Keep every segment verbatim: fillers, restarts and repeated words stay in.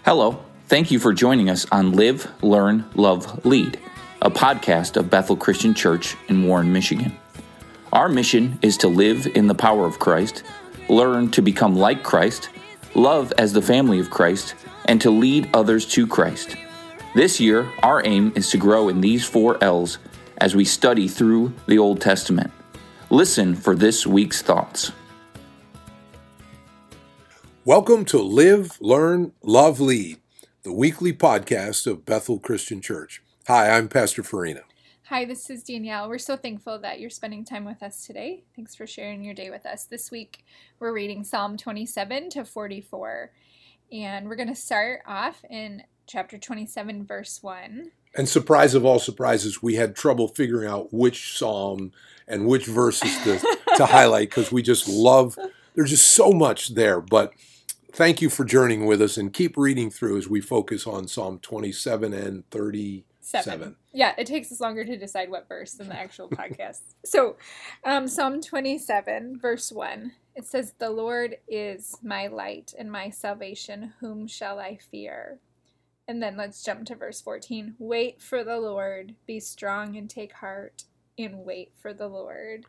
Hello, thank you for joining us on Live, Learn, Love, Lead, a podcast of Bethel Christian Church in Warren, Michigan. Our mission is to live in the power of Christ, learn to become like Christ, love as the family of Christ, and to lead others to Christ. This year, our aim is to grow in these four L's as we study through the Old Testament. Listen for this week's thoughts. Welcome to Live, Learn, Love, Lead, the weekly podcast of Bethel Christian Church. Hi, I'm Pastor Farina. Hi, this is Danielle. We're so thankful that you're spending time with us today. Thanks for sharing your day with us. This week, we're reading Psalm twenty-seven to forty-four, and we're going to start off in chapter twenty-seven, verse one. And surprise of all surprises, we had trouble figuring out which psalm and which verses to, to highlight because we just love, there's just so much there, but thank you for journeying with us and keep reading through as we focus on Psalm twenty-seven and thirty-seven. Seven. Yeah, it takes us longer to decide what verse than the actual podcast. So, um, Psalm twenty-seven, verse one, it says, "The Lord is my light and my salvation. Whom shall I fear?" And then let's jump to verse fourteen. "Wait for the Lord, be strong and take heart, and wait for the Lord."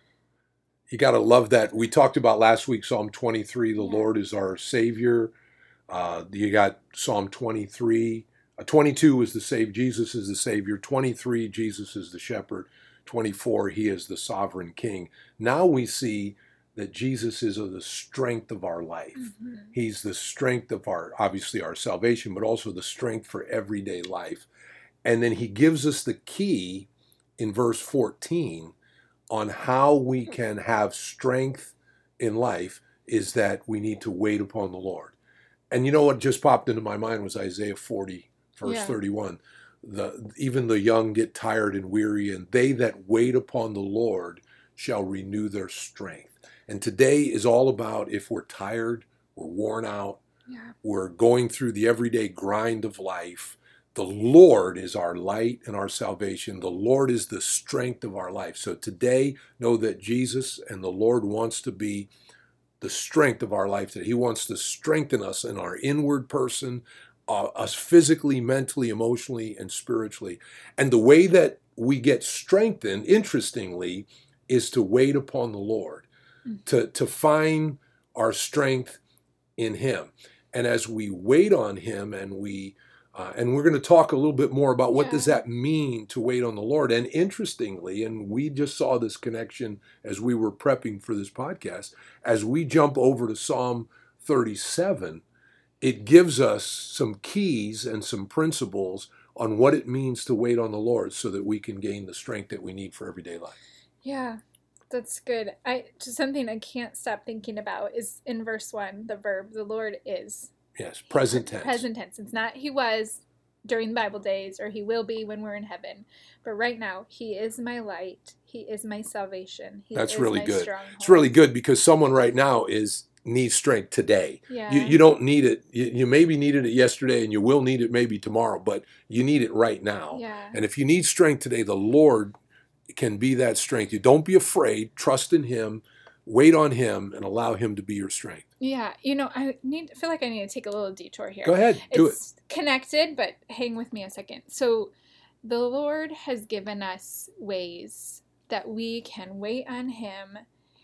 You got to love that. We talked about last week, Psalm twenty-three, the Yeah. Lord is our Savior. Uh, you got Psalm twenty-three. Uh, twenty-two is the Savior. Jesus is the Savior. twenty-three, Jesus is the Shepherd. twenty-four, He is the Sovereign King. Now we see that Jesus is the strength of our life. Mm-hmm. He's the strength of our, obviously our salvation, but also the strength for everyday life. And then He gives us the key in verse fourteen on how we can have strength in life is that we need to wait upon the Lord. And you know what just popped into my mind was Isaiah forty, verse Yeah. thirty-one. The, even the young get tired and weary, and they that wait upon the Lord shall renew their strength. And today is all about if we're tired, we're worn out, Yeah. we're going through the everyday grind of life, the Lord is our light and our salvation. The Lord is the strength of our life. So today, know that Jesus and the Lord wants to be the strength of our life, that He wants to strengthen us in our inward person, uh, us physically, mentally, emotionally, and spiritually. And the way that we get strengthened, interestingly, is to wait upon the Lord, mm-hmm. to, to find our strength in Him. And as we wait on Him and we Uh, and we're going to talk a little bit more about what Yeah. does that mean to wait on the Lord. And interestingly, and we just saw this connection as we were prepping for this podcast, as we jump over to Psalm thirty-seven, it gives us some keys and some principles on what it means to wait on the Lord so that we can gain the strength that we need for everyday life. Yeah, that's good. I just something I can't stop thinking about is in verse one, the verb, the Lord is. Yes, present tense. Present tense. It's not He was during the Bible days or He will be when we're in heaven. But right now, He is my light. He is my salvation. He That's is really my good. stronghold. It's really good because someone right now is needs strength today. Yeah. You, you don't need it. You, you maybe needed it yesterday and you will need it maybe tomorrow, but you need it right now. Yeah. And if you need strength today, the Lord can be that strength. You don't be afraid. Trust in Him. Wait on Him and allow Him to be your strength. Yeah, you know, I need I feel like I need to take a little detour here. Go ahead, do it's it. Connected, but hang with me a second. So the Lord has given us ways that we can wait on Him,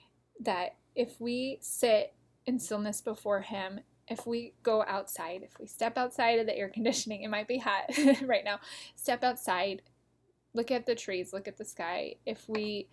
that if we sit in stillness before Him, if we go outside, if we step outside of the air conditioning, it might be hot right now, step outside, look at the trees, look at the sky, if we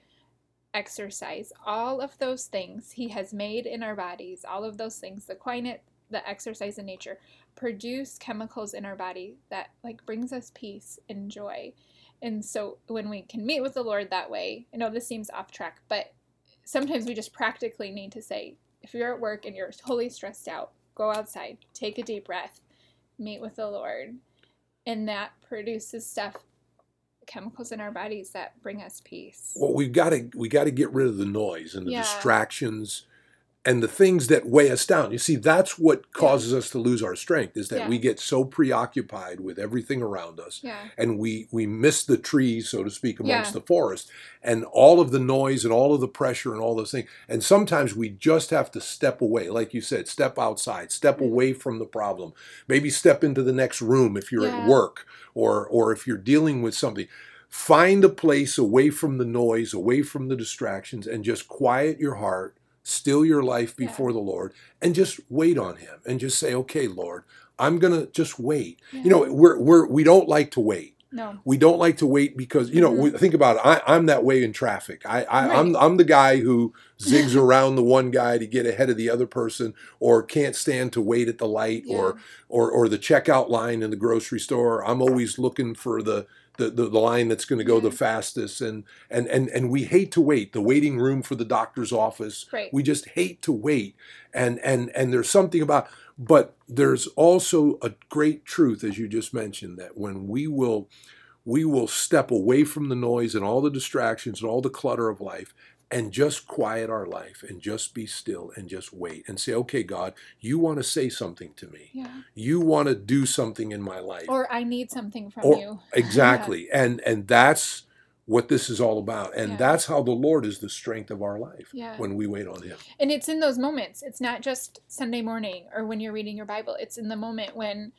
exercise, all of those things He has made in our bodies, all of those things, the quiet, the exercise in nature, produce chemicals in our body that like brings us peace and joy. And so when we can meet with the Lord that way, I know this seems off track, but sometimes we just practically need to say, if you're at work and you're totally stressed out, go outside, take a deep breath, meet with the Lord. And that produces stuff, chemicals in our bodies that bring us peace. Well, we've got to we got to get rid of the noise and the Yeah. distractions and the things that weigh us down. You see, that's what causes yeah. us to lose our strength, is that yeah. we get so preoccupied with everything around us, yeah. and we, we miss the trees, so to speak, amongst yeah. the forest, and all of the noise and all of the pressure and all those things. And sometimes we just have to step away, like you said, step outside, step mm-hmm. away from the problem, maybe step into the next room if you're yeah. at work, or or if you're dealing with something. Find a place away from the noise, away from the distractions, and just quiet your heart, still your life before yeah. the Lord, and just wait on him, and just say, okay, Lord, I'm going to just wait. Yeah. You know, we're, we're, we don't like to wait. No. We don't like to wait because, you know, mm-hmm. we, think about it. I, I'm that way in traffic. I, I, right. I'm, I'm the guy who zigs around the one guy to get ahead of the other person, or can't stand to wait at the light, yeah. or, or, or the checkout line in the grocery store. I'm always looking for the, The, the, the line that's going to go yeah. the fastest, and, and and and we hate to wait. The waiting room for the doctor's office, right. we just hate to wait. And and and there's something about, but there's also a great truth, as you just mentioned, that when we will we will step away from the noise and all the distractions and all the clutter of life, and just quiet our life and just be still and just wait and say, okay, God, you want to say something to me. Yeah. You want to do something in my life. Or I need something from or, you. Exactly. yeah. And and that's what this is all about. And yeah. that's how the Lord is the strength of our life, yeah. when we wait on him. And it's in those moments. It's not just Sunday morning or when you're reading your Bible. It's in the moment when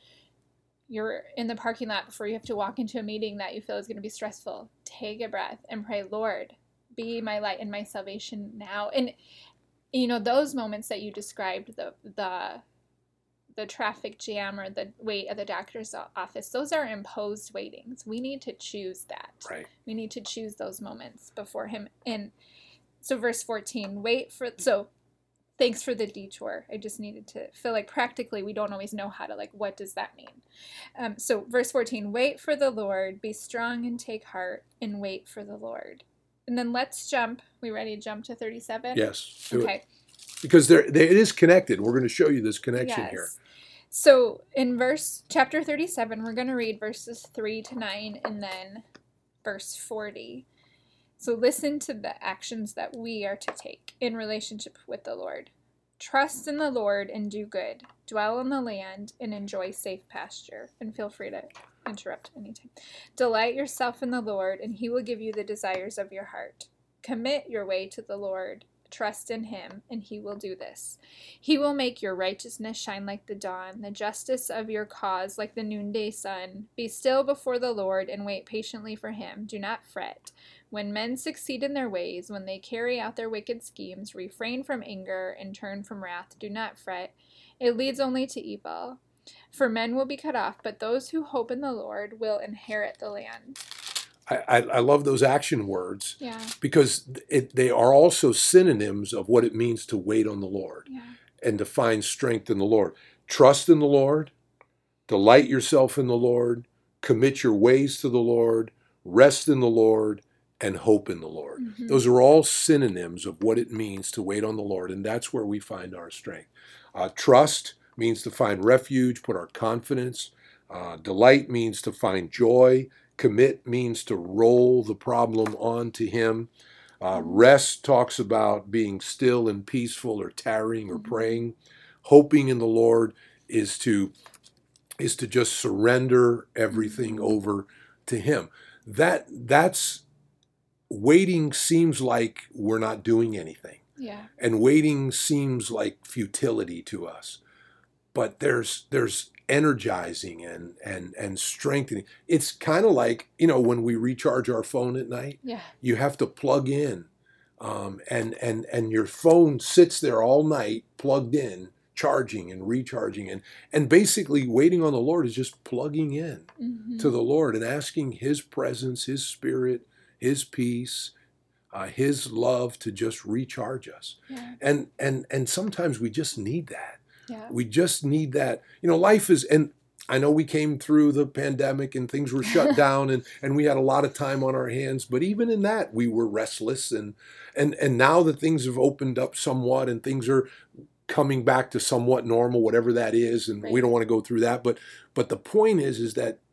you're in the parking lot before you have to walk into a meeting that you feel is going to be stressful. Take a breath and pray, Lord, be my light and my salvation now. And, you know, those moments that you described, the the the traffic jam or the wait at the doctor's office, those are imposed waitings. We need to choose that. Right. We need to choose those moments before him. And so verse fourteen, wait for, so thanks for the detour. I just needed to feel like practically we don't always know how to, like, what does that mean? Um, so verse fourteen, wait for the Lord, be strong and take heart, and wait for the Lord. And then let's jump. We ready to jump to thirty-seven? Yes. Do okay. It. Because there, there, it is connected. We're going to show you this connection yes. here. So in verse chapter thirty-seven, we're going to read verses three to nine and then verse forty. So listen to the actions that we are to take in relationship with the Lord. Trust in the Lord and do good. Dwell in the land and enjoy safe pasture. And feel free to interrupt anytime. Delight yourself in the Lord, and he will give you the desires of your heart. Commit your way to the Lord. Trust in him, and he will do this. He will make your righteousness shine like the dawn, the justice of your cause like the noonday sun. Be still before the Lord and wait patiently for him. Do not fret. When men succeed in their ways, when they carry out their wicked schemes, refrain from anger and turn from wrath. Do not fret. It leads only to evil. For men will be cut off, but those who hope in the Lord will inherit the land. I, I love those action words, yeah. because it, they are also synonyms of what it means to wait on the Lord, yeah. and to find strength in the Lord. Trust in the Lord, delight yourself in the Lord, commit your ways to the Lord, rest in the Lord, and hope in the Lord. Mm-hmm. Those are all synonyms of what it means to wait on the Lord, and that's where we find our strength. Uh, trust means to find refuge, put our confidence. Uh, delight means to find joy. Commit means to roll the problem onto him. Uh, rest talks about being still and peaceful, or tarrying, or mm-hmm. praying. Hoping in the Lord is to is to just surrender everything mm-hmm. over to him. That that's waiting seems like we're not doing anything. Yeah. And waiting seems like futility to us. But there's there's energizing and and and strengthening. It's kind of like, you know, when we recharge our phone at night. Yeah. You have to plug in, um, and and and your phone sits there all night plugged in, charging and recharging, and and basically waiting on the Lord is just plugging in mm-hmm. to the Lord and asking his presence, his spirit, his peace, uh, his love to just recharge us. Yeah. And and and sometimes we just need that. Yeah. We just need that. You know, life is, and I know we came through the pandemic and things were shut down, and, and we had a lot of time on our hands, but even in that we were restless, and and and now that things have opened up somewhat and things are coming back to somewhat normal, whatever that is, and right. we don't want to go through that, but but the point is is that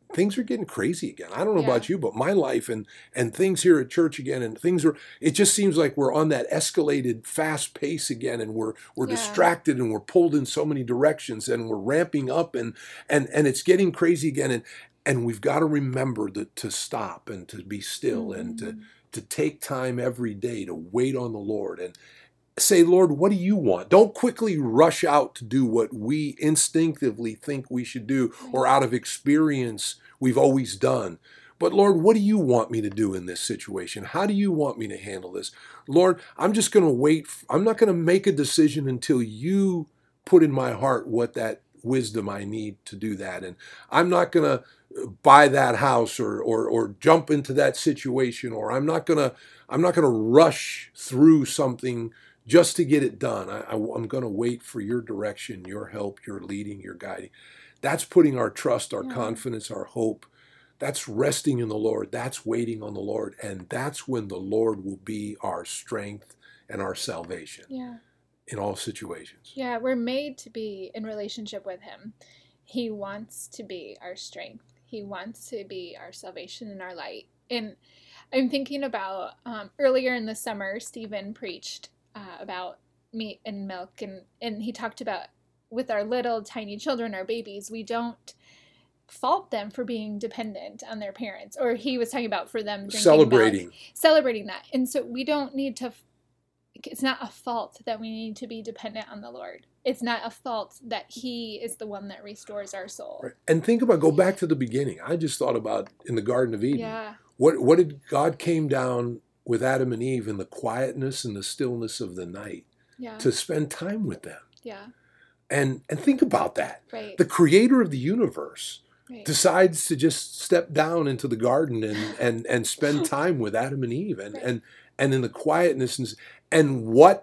things are getting crazy again. I don't know Yeah. about you, but my life and and things here at church again, and things are, it just seems like we're on that escalated fast pace again, and we're we're Yeah. distracted, and we're pulled in so many directions, and we're ramping up, and and and it's getting crazy again, and and we've got to remember that to stop and to be still and to Mhm. to take time every day to wait on the Lord and say, Lord, what do you want? Don't quickly rush out to do what we instinctively think we should do, or out of experience we've always done. But Lord, what do you want me to do in this situation? How do you want me to handle this? Lord, I'm just going to wait. I'm not going to make a decision until you put in my heart what that wisdom I need to do that. And I'm not going to buy that house or or or jump into that situation, or I'm not going to I'm not going to rush through something just to get it done. I, I, I'm going to wait for your direction, your help, your leading, your guiding. That's putting our trust, our Yeah. confidence, our hope. That's resting in the Lord. That's waiting on the Lord. And that's when the Lord will be our strength and our salvation Yeah. in all situations. Yeah, we're made to be in relationship with him. He wants to be our strength. He wants to be our salvation and our light. And I'm thinking about um, earlier in the summer, Stephen preached uh, about meat and milk, and, and he talked about with our little tiny children, our babies, we don't fault them for being dependent on their parents. Or he was talking about for them drinking Celebrating. milk, celebrating that. And so we don't need to, it's not a fault that we need to be dependent on the Lord. It's not a fault that he is the one that restores our soul. Right. And think about, go back to the beginning. I just thought about in the Garden of Eden. Yeah. What what did God came down with Adam and Eve in the quietness and the stillness of the night Yeah. to spend time with them. Yeah. And and think about that. Right. The creator of the universe Right. decides to just step down into the garden and and and spend time with Adam and Eve, and Right. and and in the quietness, and and what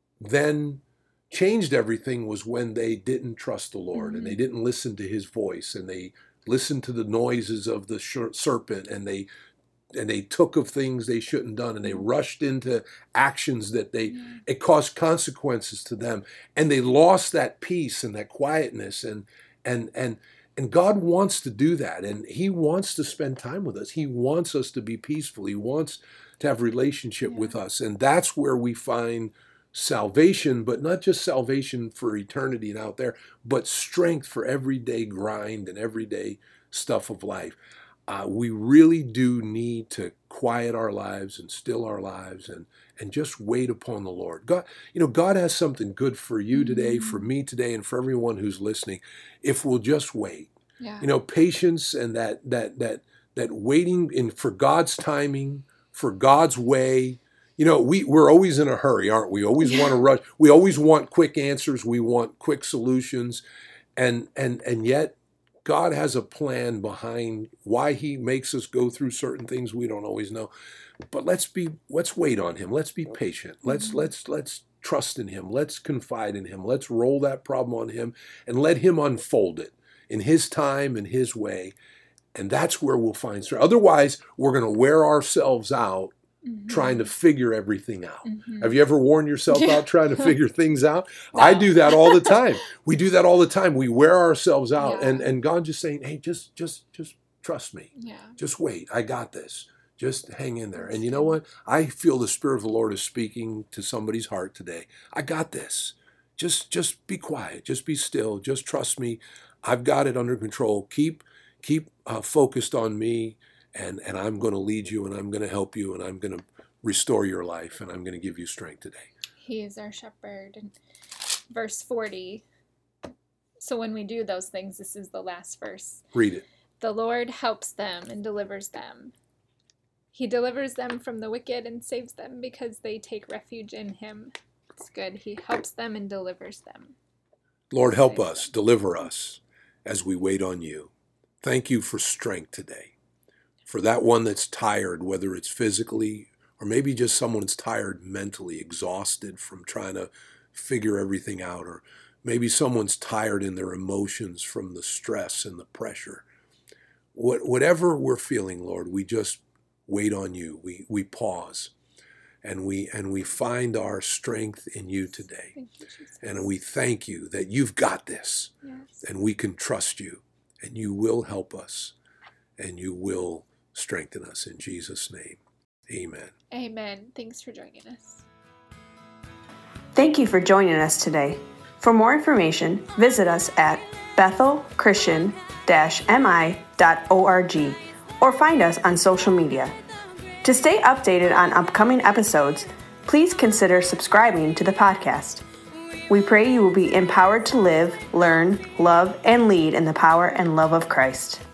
then changed everything was when they didn't trust the Lord, Mhm. and they didn't listen to his voice, and they listened to the noises of the serpent, and they and they took of things they shouldn't have done, and they rushed into actions that they Yeah. it caused consequences to them, and they lost that peace and that quietness, and and and and God wants to do that, and he wants to spend time with us. He wants us to be peaceful. He wants to have relationship Yeah. with us, and that's where we find salvation, but not just salvation for eternity and out there, but strength for everyday grind and everyday stuff of life. Uh, we really do need to quiet our lives and still our lives and and just wait upon the Lord. God, you know, God has something good for you today, for me today, and for everyone who's listening, if we'll just wait. Yeah. You know, patience and that that that that waiting in for God's timing, for God's way. You know, we, we're always in a hurry, aren't we? Always Yeah. want to rush. We always want quick answers. We want quick solutions. And and and yet God has a plan behind why he makes us go through certain things we don't always know. But let's be let's wait on him. Let's be patient. Let's Mhm. let's let's trust in him. Let's confide in him. Let's roll that problem on him and let him unfold it in his time and his way. And that's where we'll find strength. Otherwise, we're going to wear ourselves out Mhm. trying to figure everything out. Mhm. Have you ever worn yourself Yeah. out trying to figure things out? I No. do that all the time. We do that all the time. We wear ourselves out, Yeah. and and God just saying, "Hey, just just just trust me. Yeah. Just wait. I got this. Just hang in there." And you know what? I feel the Spirit of the Lord is speaking to somebody's heart today. I got this. Just just be quiet. Just be still. Just trust me. I've got it under control. Keep keep uh, focused on me, and and I'm going to lead you, and I'm going to help you, and I'm going to restore your life, and I'm going to give you strength today. He is our shepherd. And verse forty. So when we do those things, this is the last verse. Read it. The Lord helps them and delivers them. He delivers them from the wicked and saves them because they take refuge in him. It's good. He helps them and delivers them. Lord, help us, deliver us as we wait on you. Thank you for strength today. For that one that's tired, whether it's physically or maybe just someone that's tired mentally, exhausted from trying to figure everything out, or maybe someone's tired in their emotions from the stress and the pressure. What, whatever we're feeling, Lord, we just wait on you. We we pause, and we and we find our strength in you today. Thank you, Jesus. And we thank you that you've got this, Yes. and we can trust you, and you will help us. and you will strengthen us in Jesus' name. Amen. Amen. Thanks for joining us. Thank you for joining us today. For more information, visit us at bethel christian dash m i dot org or find us on social media. To stay updated on upcoming episodes, please consider subscribing to the podcast. We pray you will be empowered to live, learn, love, and lead in the power and love of Christ.